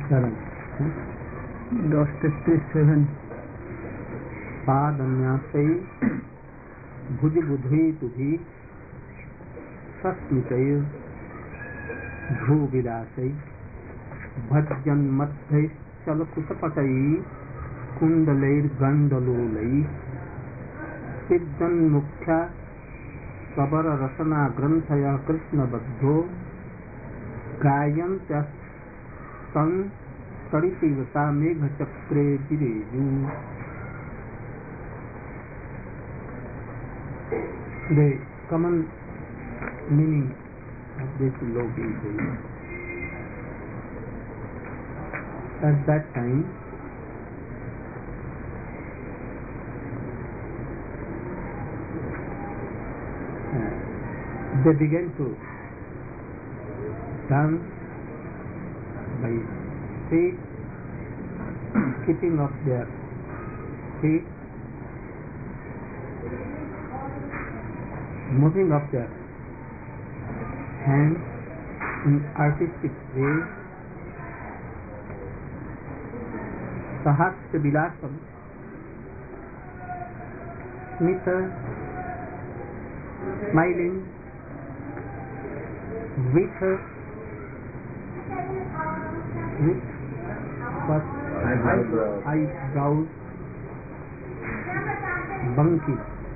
7. Lost 57. पादन्यासै भुजबुधि तुभि सस्मितैर् भ्रूविलासै भज्जन्मध्यैश्चलकुशपटैः कुण्डलैर्गण्डलोलैः सिद्धन्मुख्या कबररसनाग्रन्थयः कृष्णबद्धो गायन्त्यस्तन् तडितीव सा मेघचक्रे विरेजु. The common meaning of this loki is at that time they began to dance by feet, skipping of their feet, moving of their hands in artistic way. Sahasya Vilasam, Smita, smiling with her eyebrows, bunky,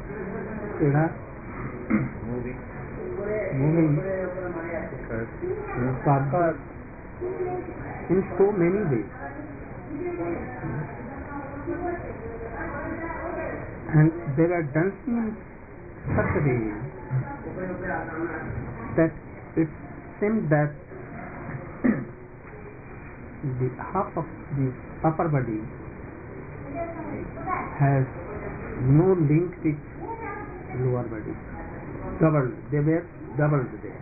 moving in so many ways, and they were dancing in such a way that it seemed that the half of the upper body has no link with lower body. Doubled, they were doubled there.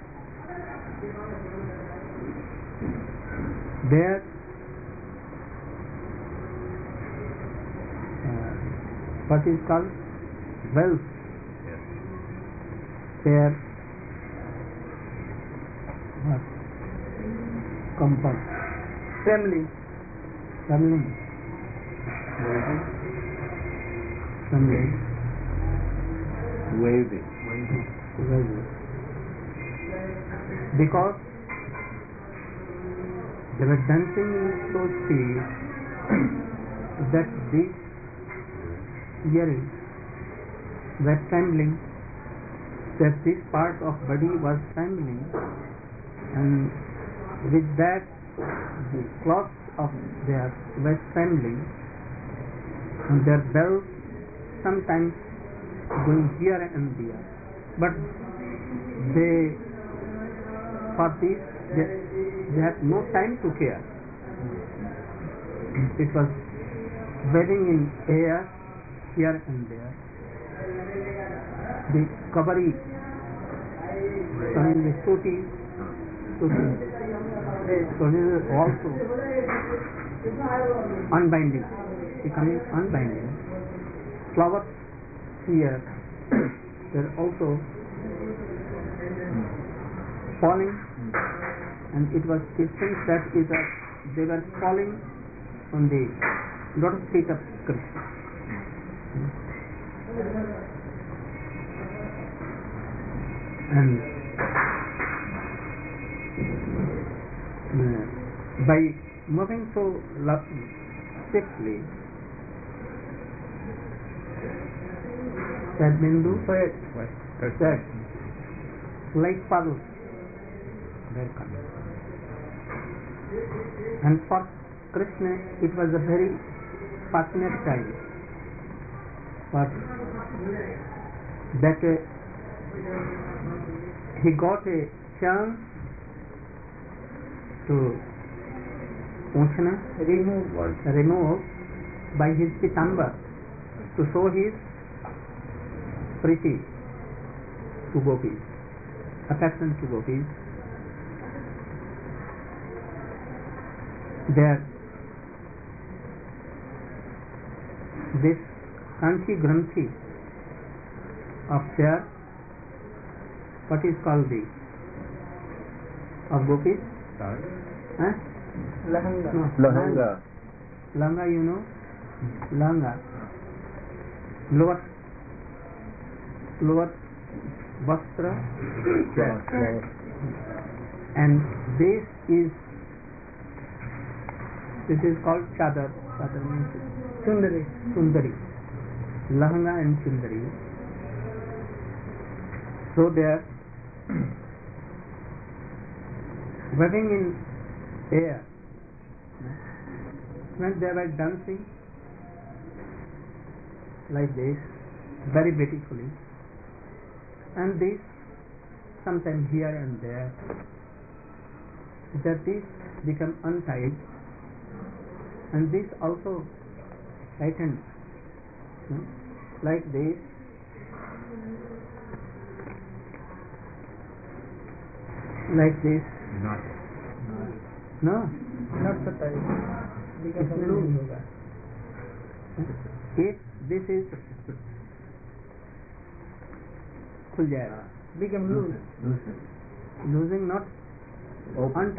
There what is called wealth, their comfort, family, Wavy. Because they were dancing in so speed that these earrings were trembling, that this part of body was trembling, and with that the cloths of theirs were trembling, and their bells sometimes going here and there, but they had no time to care. It was waving in air here and there. The kabari, the stuti, so this is also unbinding, becoming unbinding. Flowers here, they're also falling, and it was distinct that they were falling on the lotus feet of Krishna. And by moving so swiftly, that Bindu said, like paddles, they're coming. And for Krishna, it was a very fortunate time, but that he got a chance to remove by his pitamba, to show his priti to gopis, affection to gopis. There, this Kanchi Granthi of their, what is called the, of gopis? Lahanga. No, Lahanga. Langa, you know? Langa. Lower vastra. And this is called chadar. Chadar means Sundari. Sundari. Lahanga and Sundari. So they are waving in air when they were dancing like this, very beautifully, and this sometimes here and there, that this become untied, and this also tightened, like this. Like this. No. Not so tight. Because of loose. If this is खुल जाएगा. Become loose. Losing, not open.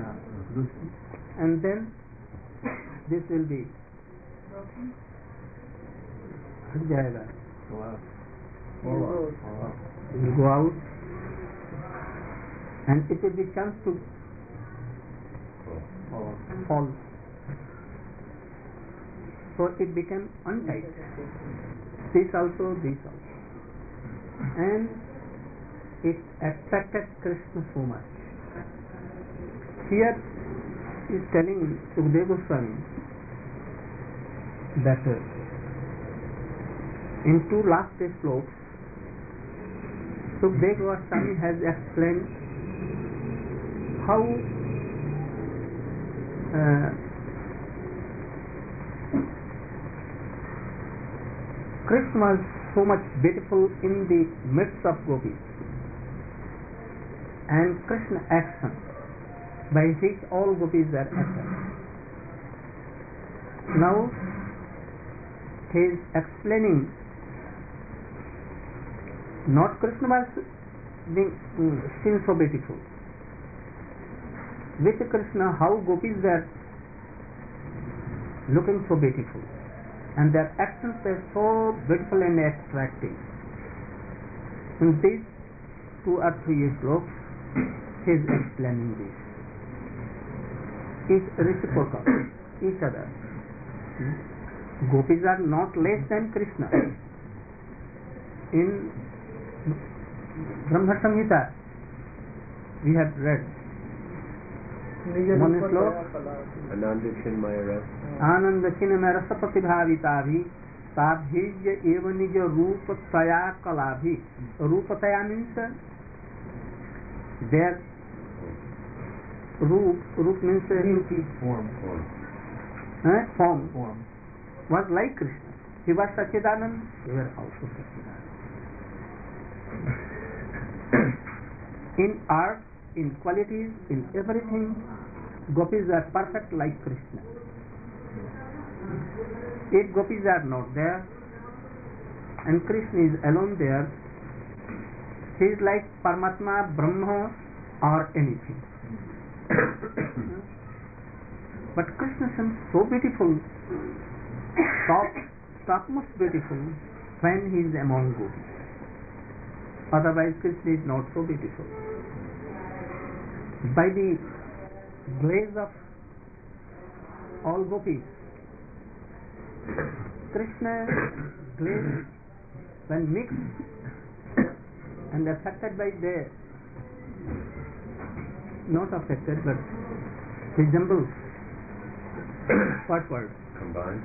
And then this will be हट जाएगा. It will go out, and it will be chance to fall. So it became untight. This also, and it attracted Krishna so much. Here is telling Sukadeva Goswami that in two last slokas, Sukadeva Goswami has explained how Krishna was so much beautiful in the midst of gopis, and Krishna action by which all gopis were attracted. Now he is explaining not Krishna was being still so beautiful. With Krishna, how gopis were looking so beautiful, and their actions were so beautiful and attractive. In these 2 or 3 slokas, he is explaining this. It's reciprocal, each other. Gopis are not less than Krishna. In Brahma Samhita, we have read one slok. आनंद चिन्मय रस प्रतिभाविता भी ताभिर्य एवं निज रूपतया कला भी. रूपतया means their roop means beauty, form was like Krishna. He was Sachidanand, they were also Sachidanand. In art, in qualities, in everything, gopis are perfect like Krishna. If gopis are not there and Krishna is alone there, he is like Paramatma, Brahma or anything. But Krishna seems so beautiful, topmost beautiful when he is among gopis. Otherwise Krishna is not so beautiful. By the grace of all gopis, Krishna grace, when mixed and affected by their, not affected but resembles, what word? Combined.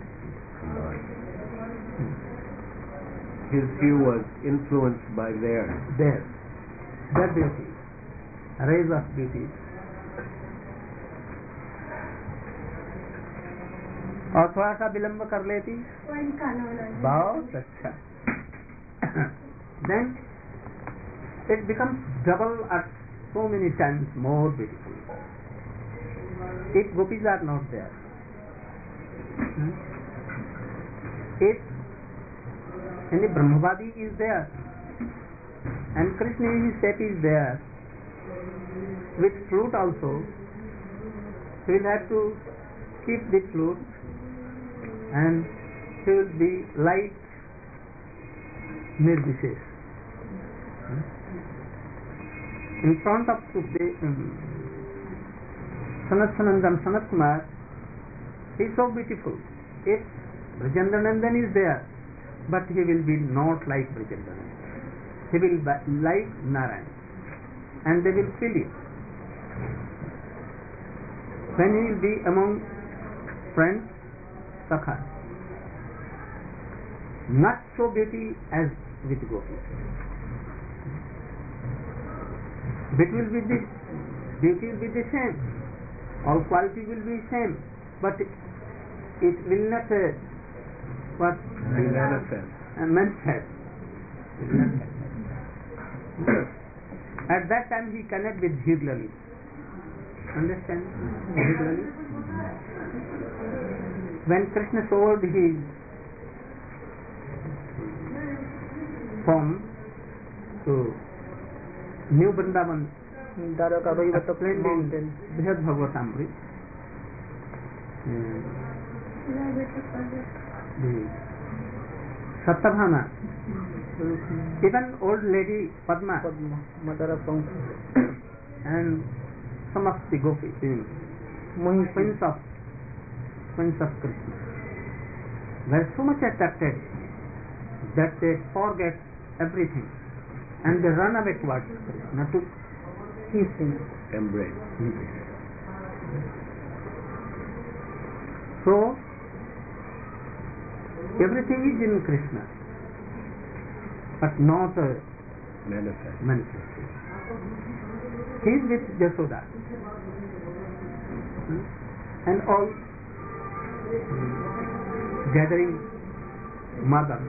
His hue was influenced by their beauty, rays of beauty. और थोड़ा सा विलंब कर लेती, बहुत अच्छा. Then it becomes double or so many times more beautiful. If gopis are not there, if any Brahmavadi is there and Krishna his step is there with flute also, he will have to keep the flute and he will be like Nirvishesh. In front of Sanat Sanandam, Sanat Kumar, he is so beautiful. If Brajendra Nandan is there, but he will be not like Brajendra Nandan. He will be like Narayan, and they will feel it. When he will be among friends, Sakha, not so beauty as with Gopi. Beauty will be the same. All quality will be same, but it will not manifest. At that time he connect with Dhirlali. Understand? Dhirlali? When Krishna sold his form to New Vrindavan, Dwaraka Vaivata explained in Brihad Bhagavatamrita, the Satyabhama, even old lady Padma, Mother of Pankaj, and some of the gopis, queens of Krishna, were so much attracted that they forget everything and they run away towards Krishna to kiss him. Embrace. So everything is in Krishna, but not manifested. He is with Jasoda and all gathering mother.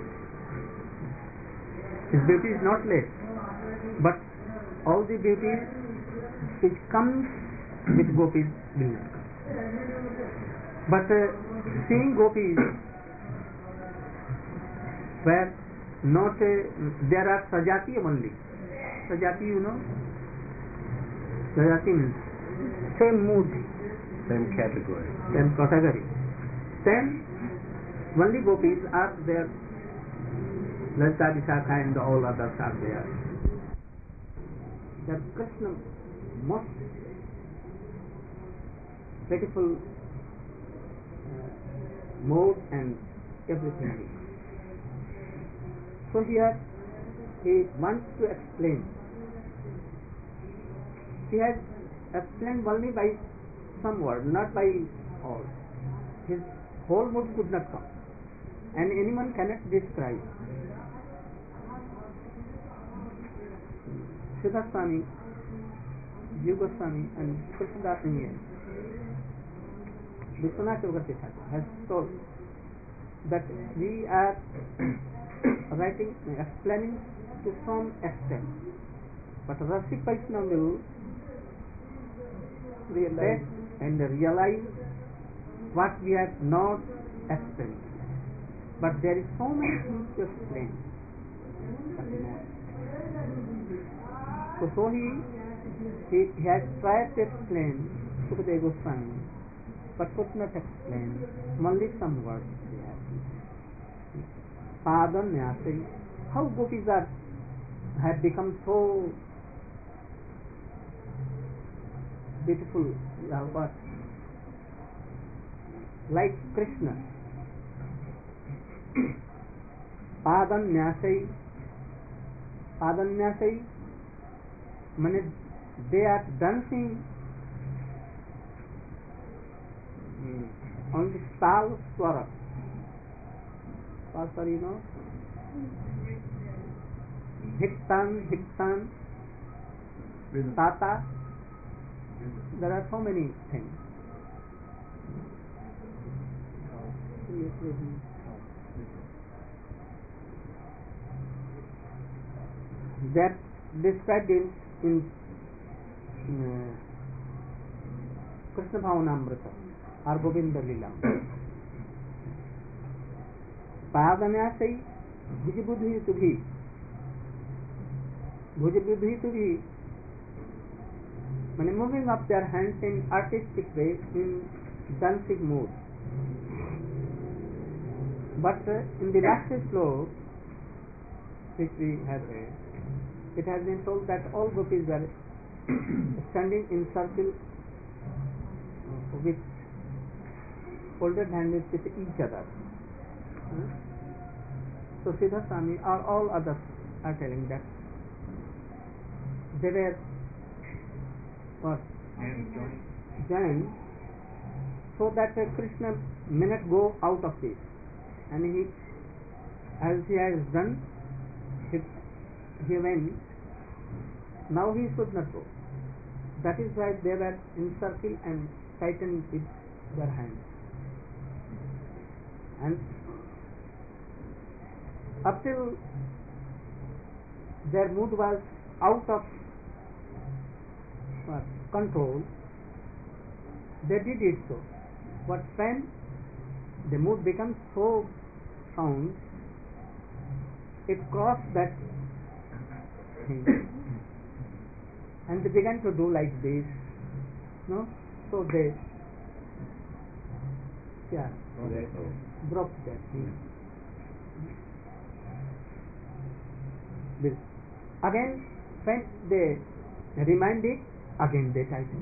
His beauty is not less, but all the beauty which comes with gopis will not come. But seeing gopis where not there are Sajati only. Sajati, you know? Sajati means same mood, Same category. same category. Then only gopis are there. Lalita, Vishakha and all others are there. That Krishna most beautiful mode and everything. So here he wants to explain. He has explained only by some word, not by all. His whole mood could not come, and anyone cannot describe. Siddhartha Swami, Jiva Goswami, and Krishnadas Iyer, Vishwanath Chakravarti Thakur has told that we are writing, explaining to some extent, but Rasik Vaishnava will realize and realize what we have not explained. But there is so many things to explain. So he has tried to explain Sukadeva Goswami, but could not explain only some words. Padanyasai, how gopis have become so beautiful, but like Krishna. Padanyasai means they are dancing on the Tal Swara. Tal Swara, you know? Hiktan, Tata. There are so many things. That described in Krishna Bhavanamrita or Govinda Lila. Padanyasai Bhujabudhi to be when moving up their hands in artistic way in dancing mood. But in the last sloka which we have read, it has been told that all gopis were standing in circle with folded hands with each other. So Siddha Swami or all others are telling that they were what? Joined so that Krishna may not go out of this, and he, as he has done, he went. Now he should not go. That is why they were encircled and tightened with their hands. And up till their mood was out of control, they did it so. But when the mood becomes so sound, it crossed that thing, and they began to do like this, no? So they, broke that thing. This again, when they remind it, again they tighten.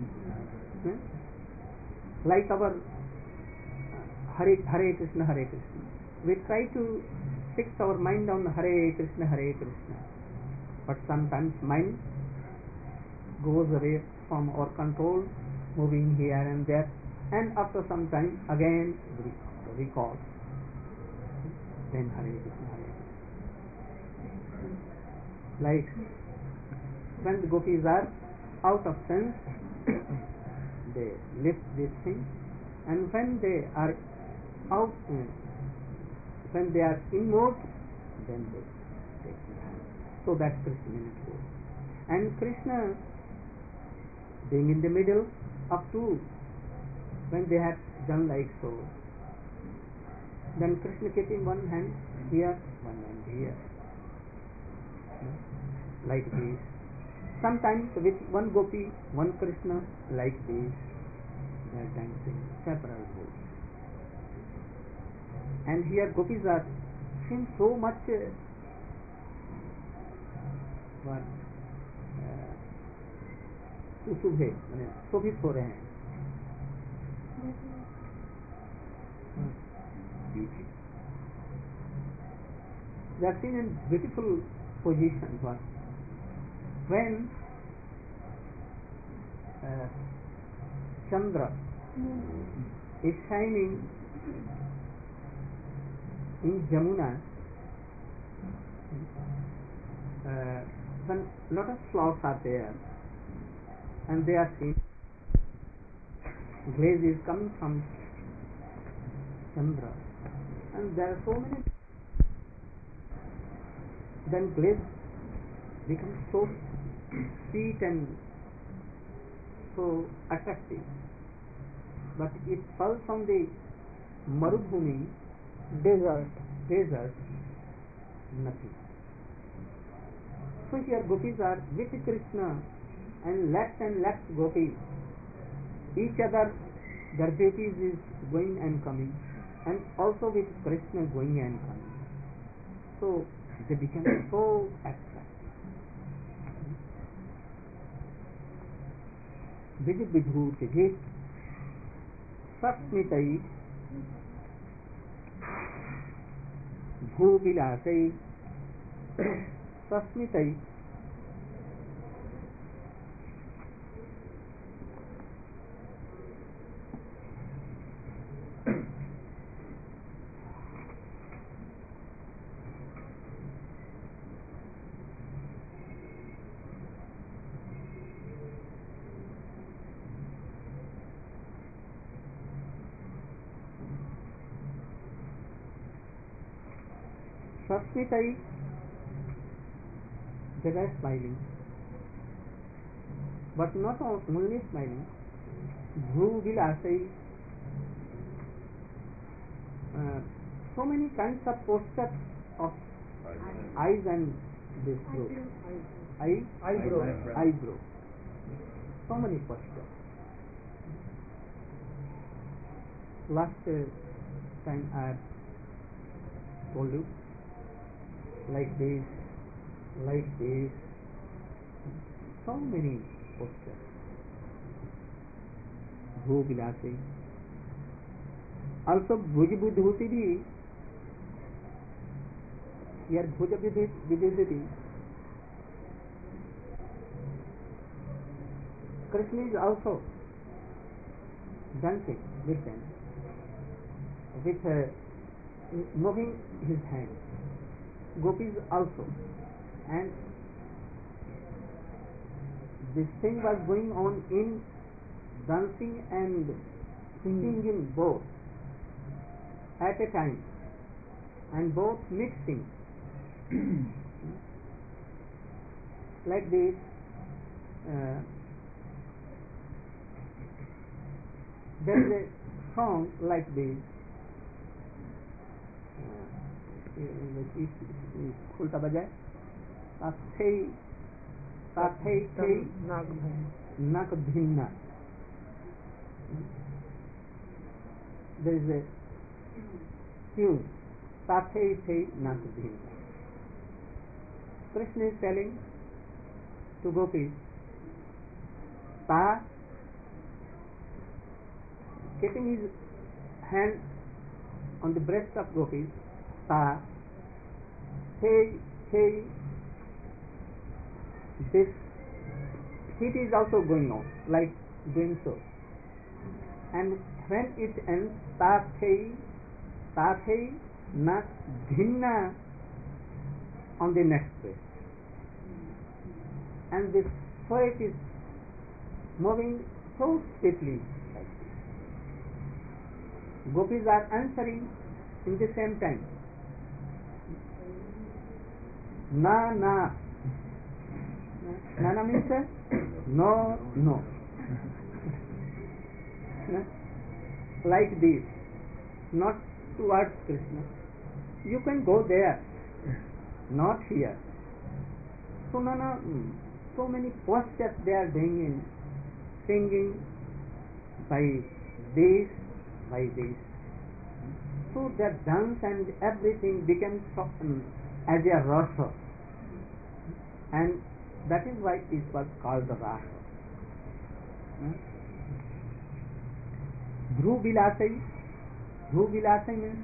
Like our Hare Krishna, Hare Krishna. We try to fix our mind on Hare Krishna, Hare Krishna. But sometimes mind goes away from our control, moving here and there, and after some time again recall. Then Hare Krishna, Hare Krishna. Like when the gopis are out of sense, they lift this thing, and when they are out, when they are in mode, then they take the hand, so that Krishna may not go. And Krishna being in the middle, up to when they have done like so, then Krishna keeping one hand here, one hand here, like this. Sometimes with one gopi, one Krishna, like this, they are dancing several ways. And here gopis are seem so much सुशुभे माने शोभित हो रहे हैं. They are seen in beautiful positions. When Chandra is shining in Jamuna, when lot of flowers are there, and they are seen, glaze is coming from Chandra, and there are so many. Then glaze becomes so sweet and so attractive, but it falls on the Marubhumi, desert, nothing. So here gopis are with Krishna, and left gopis, each other, their beauties is going and coming, and also with Krishna going and coming. So they become so attractive. Vijibhut Sasmitai Bhuvilasai Sasmitai Sasmitai, they were smiling, but not only smiling. Bhuvilasai, so many kinds of postures of eyes and this eyebrow. so many postures. Last time I have told you, like this, so many postures. Bhu Vilasi. Also Bhuj Vidhuti bhi, here Bhuj Vidhuti, Krishna is also dancing with them, with moving his hand. Gopis also, and this thing was going on in dancing and singing both at a time, and both mixing like this. There is a song like this. उल्टा बजाय नाक भिन्ना. There is a tune. Naak bhinna. Krishna is telling to gopis, Ta, keeping his hand on the breast of gopis, Ta, hey, this heat is also going on, like doing so. And when it ends, Tathei, Naak Bhinna on the next page. And this sweat is moving so swiftly. Gopis are answering in the same time. Na means no. Like this, not towards Krishna. You can go there, not here. So so many postures they are doing in singing by this. So their dance and everything becomes as a rasa, and that is why it was called the rasa. Dhru Vilasai means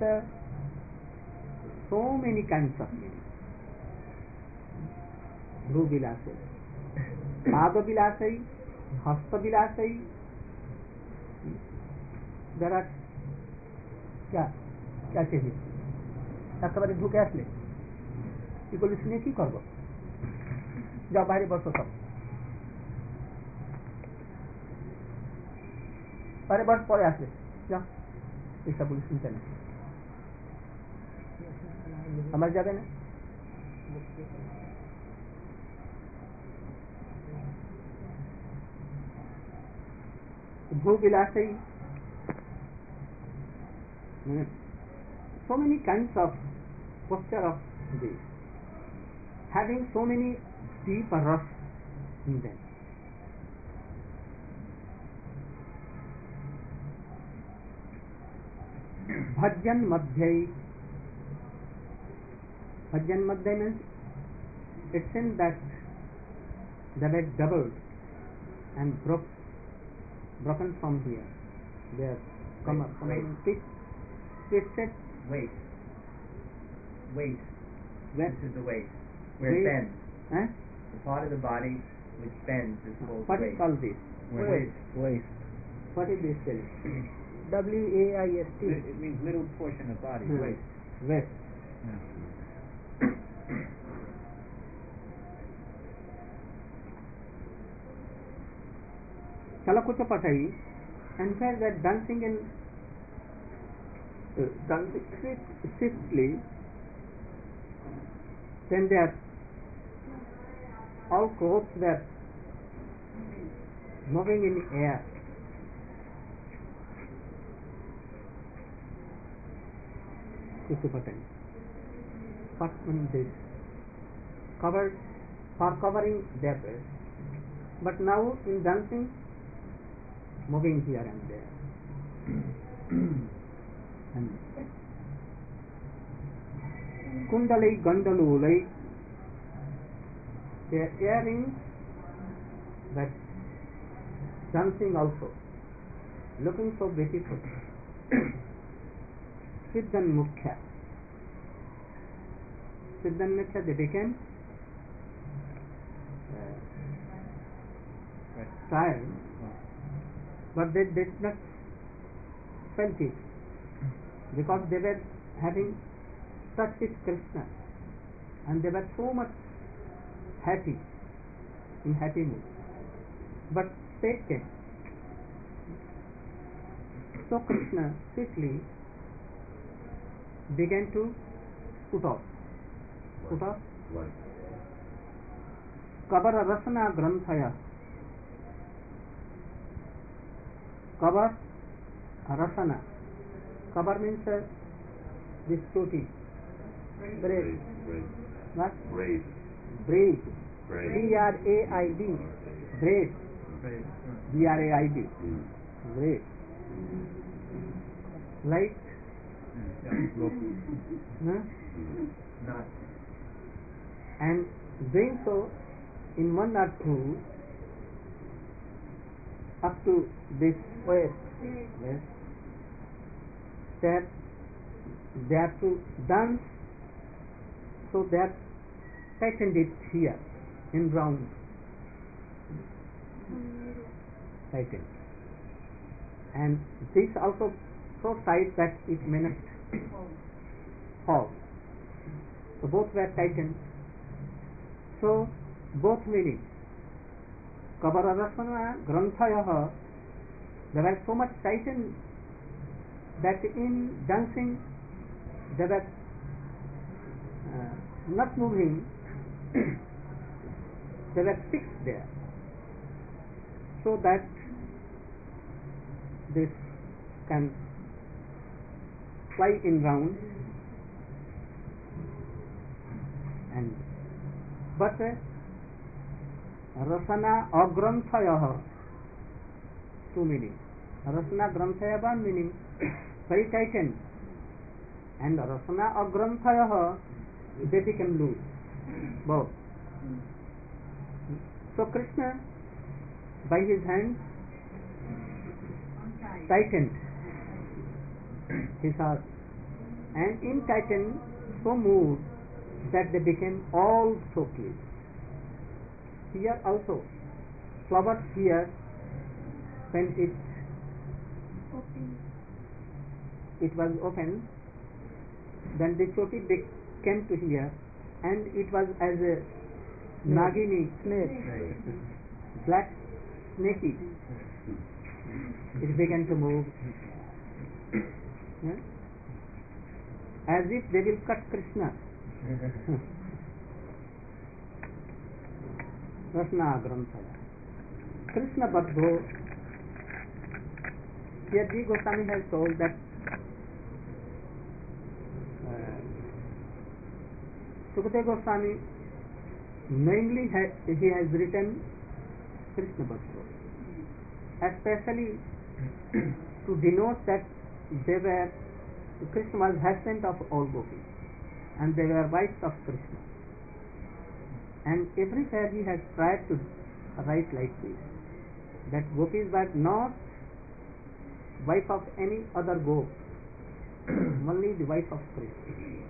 so many kinds of meaning. Dhru Vilasai, Pada Vilasai, Hasta Vilasai. There are क्या चाहिए একেবারে ঢুকে আসলে কি করলে শুনে কি করবো যাও বাইরে বসো সব বাইরে বস পরে আসবে যাও এইসব বলে শুনতে না আমার যাবে না ভূবিলাসী so many kinds of posture of this, having so many deep rasa in them. Bhajan Madhyai means it seems that they were doubled and broken from here. They have come up. Twisted waist. This is the waist. Where waist. It bends. The part of the body which bends is called what waist. Is called this? Waist. What is this? WAIST. It means middle portion of body. Waist. Yeah. Chalakucha Patai, and where they are dancing in swiftly, then they are all clothes were moving in the air. Kuchupatai. What means this? For covering their breast, But now in dancing, moving here and there. And Kundalai Gandalulai, they are earrings, that dancing also, looking so beautiful. Siddhan Mukhya. Siddhan Mukhya, they became tired, but they did not felt it, because they were having touch with Krishna, and they were so much happy, in happy mood. But fate came. So Krishna quickly began to put off. Why? Kabara Rasana Granthaya. Kabar Rasana. Kabar means this choti. Braid. What? Braid. Braid. BRAID. Braid. BRAID. Braid. Like Not. and doing so in one or two up to this Waist. yes, that they have to dance, so they have tightened it here in round, tightened, and this also so tight that it may not fall. So both were tightened. So both meaning Kabararasana Granthayah, they were so much tightened that in dancing they were not moving, they were fixed there, so that this can fly in round, and but Rasana Agranthayah, two meanings. Rasana Granthayah, one meaning very tightened, and Rasana Agranthayah, they became loose, both. So Krishna by his hand tightened his heart, and in tightened so moved that they became all so clean. Here also, flowers here, when it was open, then the choti came to here, and it was as a Nagini Snake. black snaky. It began to move, yeah? As if they will cut Krishna. Rasana Granthaya. Krishna Badho. Here G. Goswami has told that Sukadeva Goswami mainly he has written Krishna Badho, especially to denote that they were Krishna was husband of all gopis, and they were wives of Krishna. And everywhere he has tried to write like this, that gopis were not wife of any other gop, only the wife of Krishna.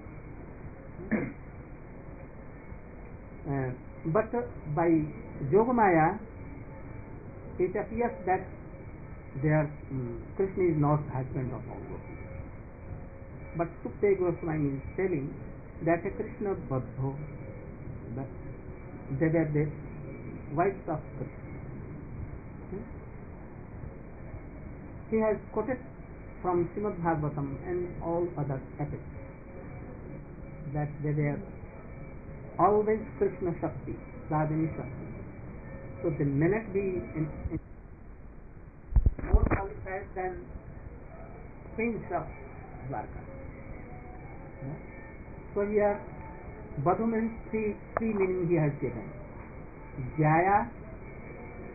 But by Yogamaya, it appears that Krishna is not husband of all gopis. But Sukadeva Goswami is telling that a Krishna Badho, that they were the wives of Krishna. He has quoted from Srimad Bhagavatam and all other epics that they were always Krishna Shakti, Radhini Shakti. So they may not be more qualified than queens of Dwarka. So here Badhu means three meaning he has given: Jaya,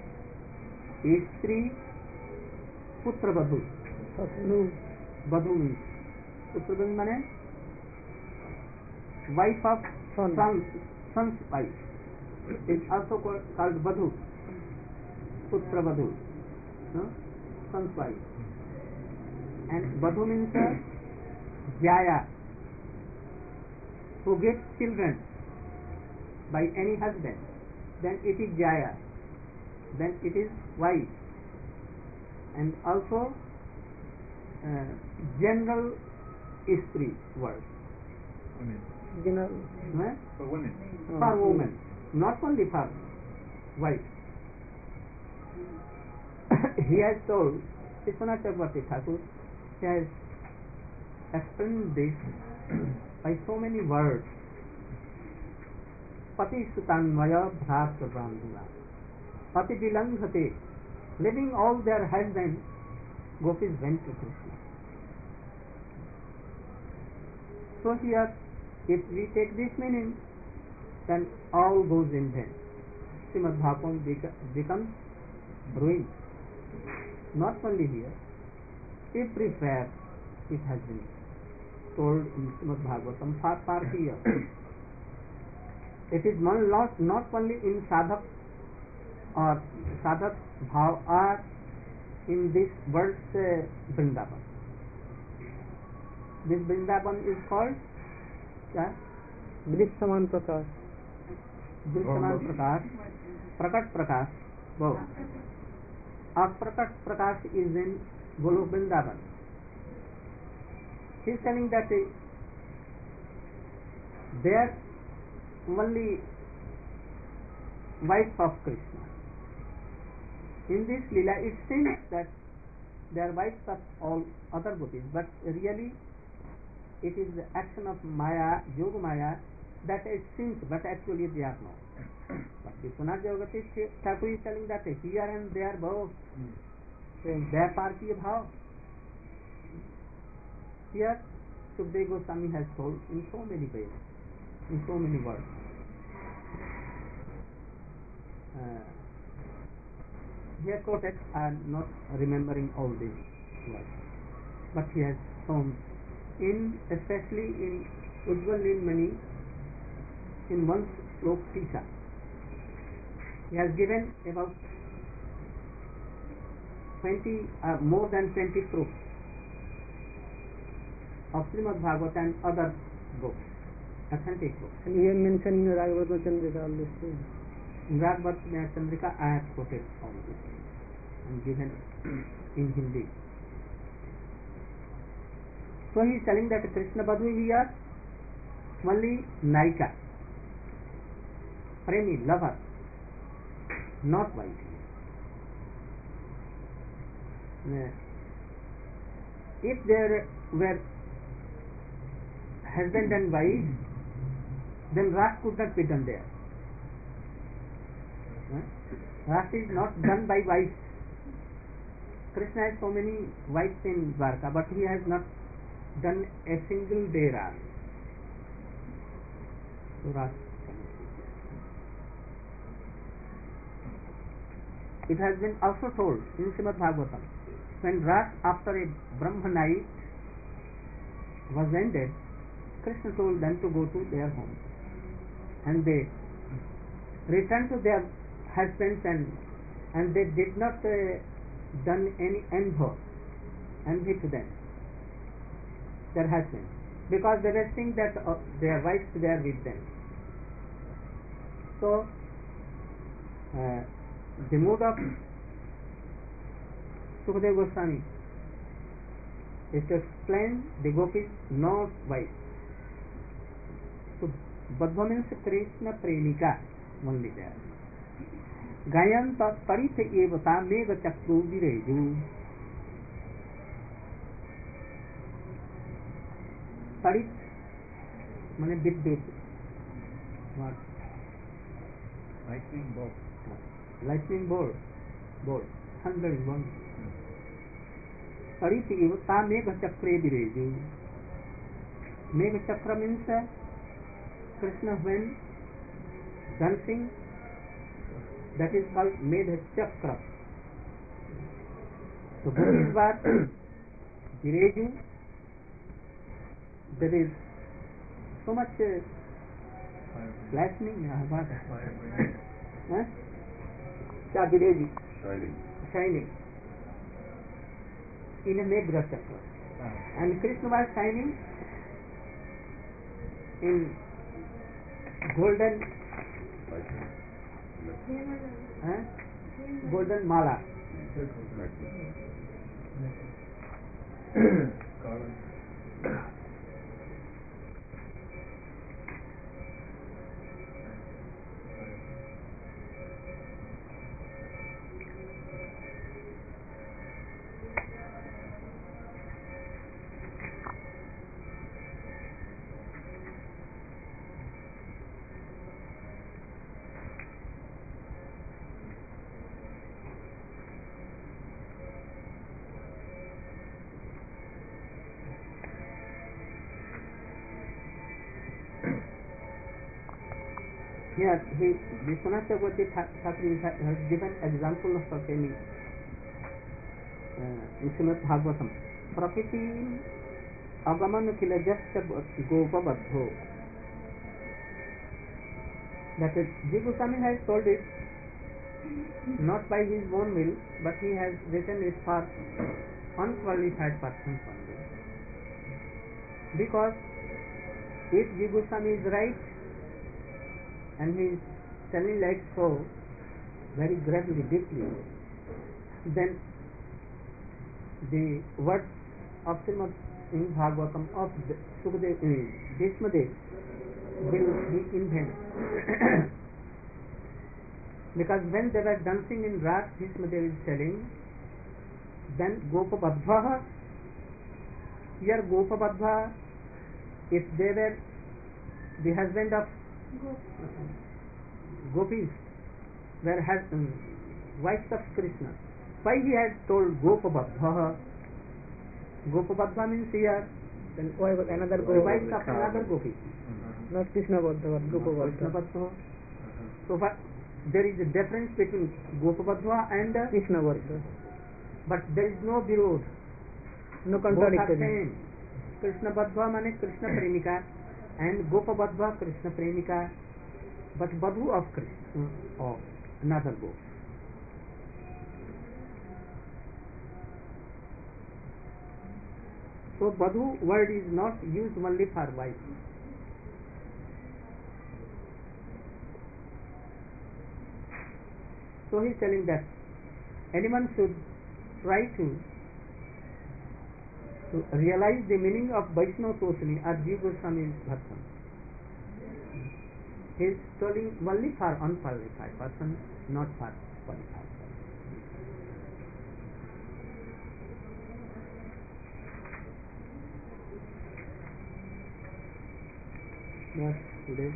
Istri, Putra Badhu. Badhu means Putra Badhu means wife of son's wife. Is also called Badhu. Putra Badhu, no? Son's wife. And Badhu means Jaya, who gets children by any husband. Then it is Jaya. Then it is wife. And also general Istri word. General. For women. For women, not only for wife. He has told, Vishwanath Chakravarti Thakur, he has explained this by so many words. Pati Sutanmaya Bhratra Brahmana. Pati Vilanghate. Leaving all their husbands, gopis went to Krishna. So here, if we take this meaning, then all goes in vain. Srimad Bhagavatam becomes ruined. Not only here, everywhere it has been told in Srimad Bhagavatam for Parthia. It is not only in sadhak or sadhak bhav or in this world's Vrindavan. This Vrindavan is called Drishaman Prakash. Drishaman Prakash, Prakat Prakash, both. Prakat Prakash is in Golok Vrindavan. He is telling that there only wife of Krishna. In this Leela, it seems that they are wives of all other gopis, but really it is the action of Maya, Yoga Maya, that it seems, but actually they are not. But Vishwanath Chakravarti Thakur is telling that here and there both, they are Parthya Bhav. Here, Sukadeva Goswami has told in so many ways, in so many words. Here quoted, I am not remembering all these words, but he has shown especially in Ujjwal Nilmani, in one slok Tika, he has given about 20, more than 20 proofs of Srimad Bhagavatam and other books, authentic books. And you have mentioned in Raghavata Chandrika all this too. In Raghavata Chandrika, I have quoted all this and given in Hindi. So he is telling that Krishna Badhu here only Naika, Premi, lover, not wife. If there were husband and wife, then Ras could not be done there. Ras is not done by wives. Krishna has so many wives in Dwarka, but he has not done a single day Ras. So Ras. It has been also told in Srimad Bhagavatam, when Ras after a Brahma night was ended, Krishna told them to go to their home, and they returned to their husbands, and they did not done any envy to them, their husbands, because they were seeing that their wives were with them. So the mood of Sukadeva Goswami is to explain the gopis not wives. So Badha means Krishna Premika only there. Gayanta Paritha Evata Mega Chakru Vireju. Parit mane Vidyut. What? Lightning bolt. Lightning bolt. Thunder is one. Paritha Evata Mega Chakre Vireju. Mega Chakra means Krishna when dancing, that is called Medha Chakra. So gopis were raging. There is so much lightning. What? Huh? क्या विरेजी Shining. shining in a Meghra Chakra, and Krishna was shining in golden Lightning. golden mala. Here, Vishwanath Chakravarti Thakur has given example of any in Srimad Bhagavatam. Prakriti agaman kilajasya gopabadho. That is, Jiva Goswami has told it not by his own will, but he has written it for unqualified persons only. Because if Jiva Goswami is right, and he is telling like so, very gravely, deeply, then the words of Srimad in Bhagavatam of Sukadev, Bhishmadev will be in vain. Because when they were dancing in Ras, Bhishmadev is telling, then Gopabadhvaha, here Gopabadhva, if they were the husband of Gopis, were wives of Krishna, why he had told Gopabadhvaha? Gopabadhva means here Then why was another wives of Gopabadha? another Gopi. Not Krishna Badha, but Gopabadha. Gopabadhva. So what, there is a difference between Gopabadhva and Krishna Badha. but there is no virod. No Both are contradiction. same. Krishna Badhva means Krishna Premika and Gopabadhva Krishna Premika, but Badhu of Krishna of another Gop. So Badhu word is not used only for wife. So he is telling that anyone should try to realize the meaning of Vaishnava Toshini or Jiva Goswami's Bhaktam. He is telling only for unqualified person, not for qualified person. Yes, today.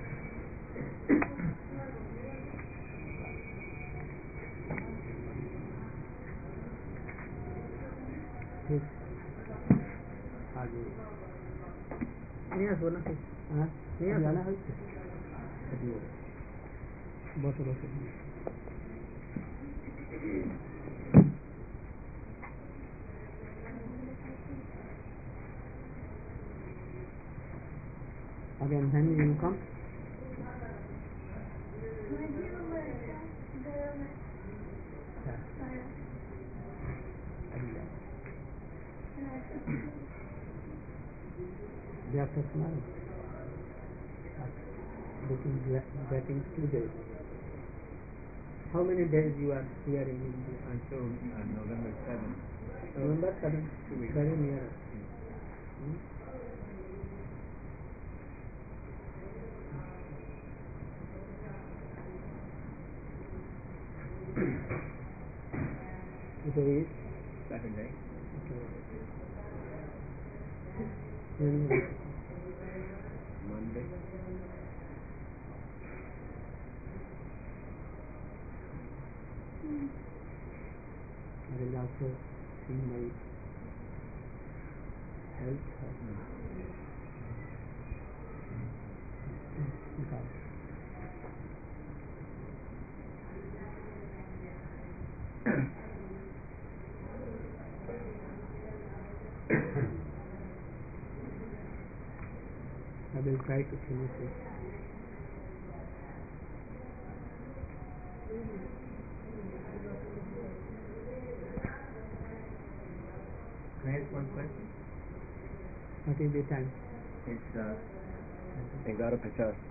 Yes. आगे नहीं है सोना से हाँ नहीं जाना है है बहुत रोक again when you will come day after tomorrow. Getting 2 days. How many days you are here in India? Until November 7th. November 7th. 2 weeks. Very near. Today is Saturday. Monday. I will also see my health. Because will try to finish it. Can I ask one question? What is the time? It's Engarapachas.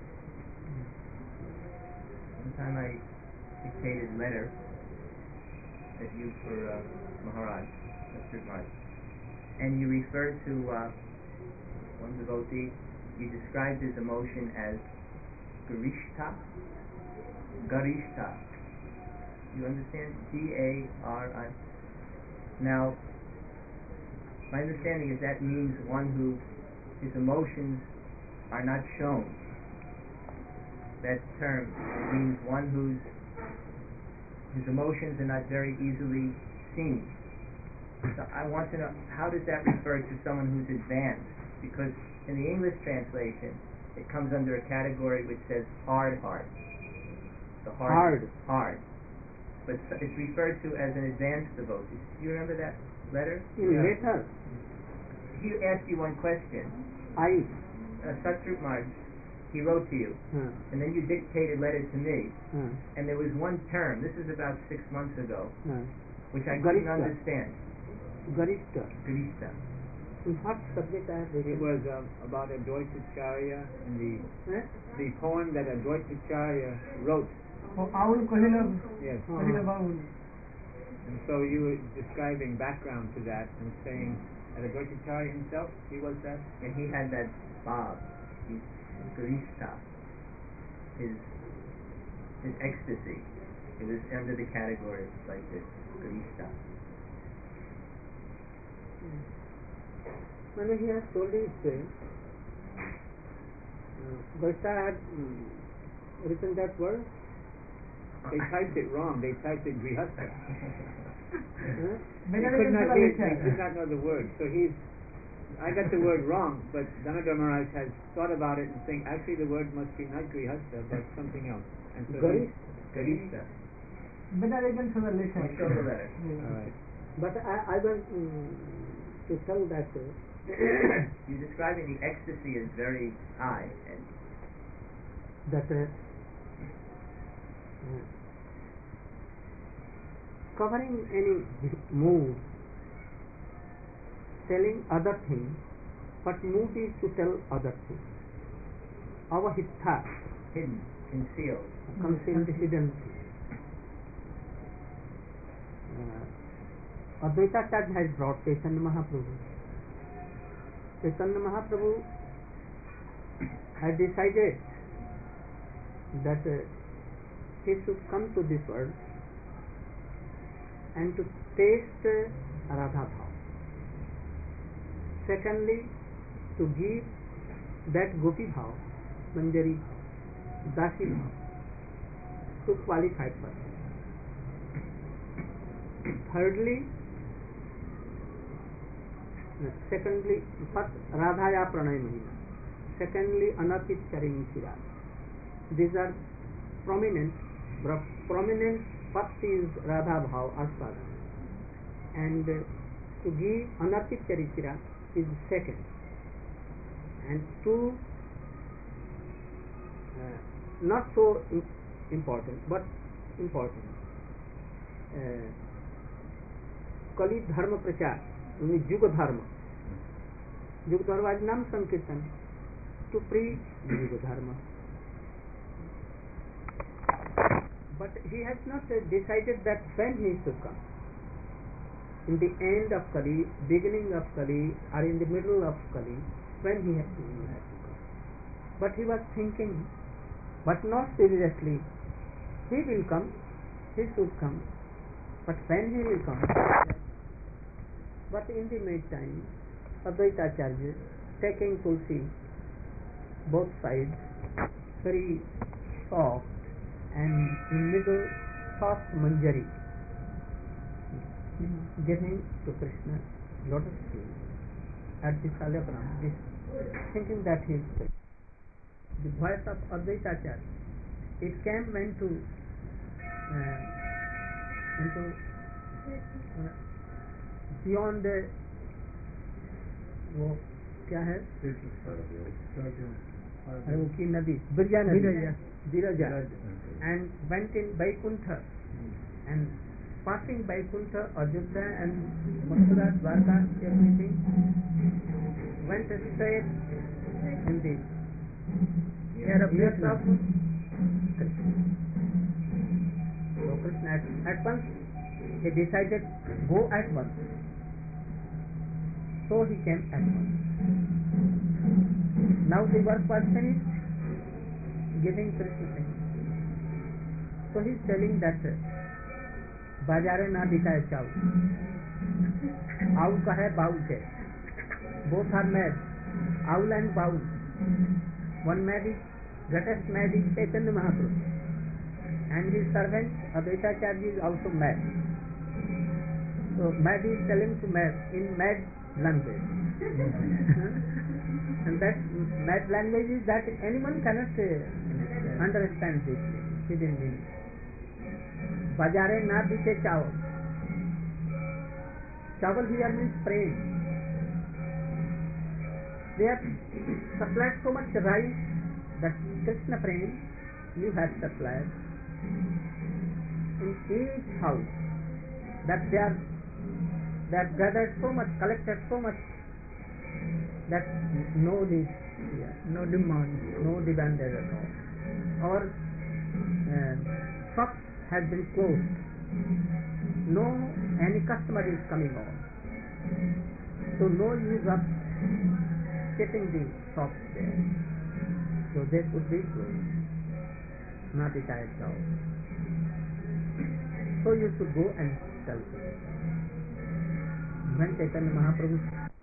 one time I dictated letter that you for Maharaj, Mr. Maharaj, and you referred to one devotee. You described his emotion as garishta. Garishta. You understand? Gari. Now, my understanding is that means one who his emotions are not shown. That term means one whose his emotions are not very easily seen. So I want to know, how does that refer to someone who's advanced? Because in the English translation, it comes under a category which says hard heart. The hard. But it's referred to as an advanced devotee. Do you remember that letter? In letter, He asked you one question. Satsrup Maharaj, he wrote to you, and then you dictated letter to me, and there was one term, this is about 6 months ago, which I couldn't Garishta. understand. Garishta. Garishta. In what subject I have It written? was about Advaitacharya and Eh? the poem that Advaitacharya wrote. Yes. And so you were describing background to that and saying that Advaitacharya himself, he was that. And he had that bob, his Garishta, his ecstasy. It was under the category like this, Garishta. When he has told it, Garishta had written that word. They typed it wrong. They typed it Grihastha. Eh? They could not know the word. So I got the word wrong, but Damodar Maharaj has thought about it and saying actually the word must be not Grihastha but something else. And so Garishta. Later. Show the letter. all right. But I want to tell that You're describing the ecstasy as very high, and that covering any mood, telling other things, but mood is to tell other things. Avahitha, hidden, concealed. concealed, hidden. Advaitacharya has brought Chaitanya Mahaprabhu. Chaitanya Mahaprabhu had decided that he should come to this world and to taste Radha Bhav. Secondly, to give that Gopi Bhav, Manjari, Dasi Bhav to qualified person. Secondly, first Radhaya Pranay Mahima. Secondly, Anapit Charing Shira. These are prominent. First is Radha Bhav Aspada, and to give Anapit Charing Shira is second. And two, not so important, but important. Kali Dharma Prachar, Yuga Dharma. Yuga Dharma is Nam Sankirtan, to preach Yuga Dharma. But he has not decided that when he should come. In the end of Kali, beginning of Kali, or in the middle of Kali, when he has to come. But he was thinking, but not seriously, he will come, he should come, but when he will come. But in the meantime, Advaitacharya taking Tulsi both sides, very soft, and in middle soft manjari, giving to Krishna lotus feet at the Salyagram, thinking that he is the voice of Advaitacharya. It came into beyond क्या है? Sarabhya. वो की नदी बिरजा नदी, Viraja. Viraja, and went in Vaikuntha, and passing Vaikuntha, Ajodhya and Mathura, Dwarka, everything went straight in the air of Krishna. So Krishna at once he decided go at once. So he came at once. Now the work was finished, giving Krishna things. So he is telling that बाजारे ना दिखाए चाउ, आउ का है बाउ के, both are mad, owl and baul. One mad is greatest mad is Chaitanya Mahaprabhu, and his servant Advaitacharya is also mad. So mad is telling to mad in mad language. And that mad language is that anyone cannot understand this hidden meaning. Bajare na diche chawal. Chawal here means praise. They have supplied so much rice that Krishna praying you have supplied in each house, that they have gathered so much, collected so much that no need here, no demand at all. Our shops has been closed. No any customer is coming on. So no use of keeping the shops there. So they could be closed. Not the tired cow. So you should go and tell them. When Chaitanya Mahaprabhu